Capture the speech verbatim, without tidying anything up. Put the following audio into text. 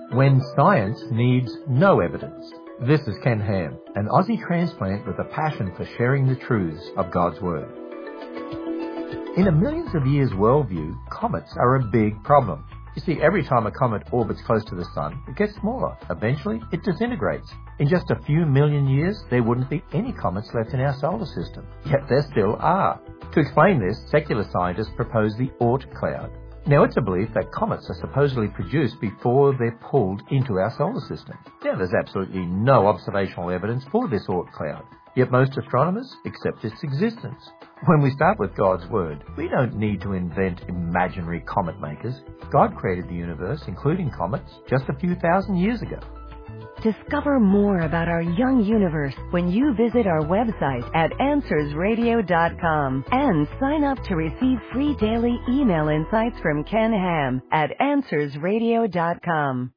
when science needs no evidence. This is Ken Ham, an Aussie transplant with a passion for sharing the truths of God's Word. In a millions of years worldview, comets are a big problem. You see, every time a comet orbits close to the Sun, it gets smaller. Eventually, it disintegrates. In just a few million years, there wouldn't be any comets left in our solar system. Yet there still are. To explain this, secular scientists propose the Oort cloud. Now, it's a belief that comets are supposedly produced before they're pulled into our solar system. Now, there's absolutely no observational evidence for this Oort cloud, yet most astronomers accept its existence. When we start with God's Word, we don't need to invent imaginary comet makers. God created the universe, including comets, just a few thousand years ago. Discover more about our young universe when you visit our website at answers radio dot com and sign up to receive free daily email insights from Ken Ham at answers radio dot com.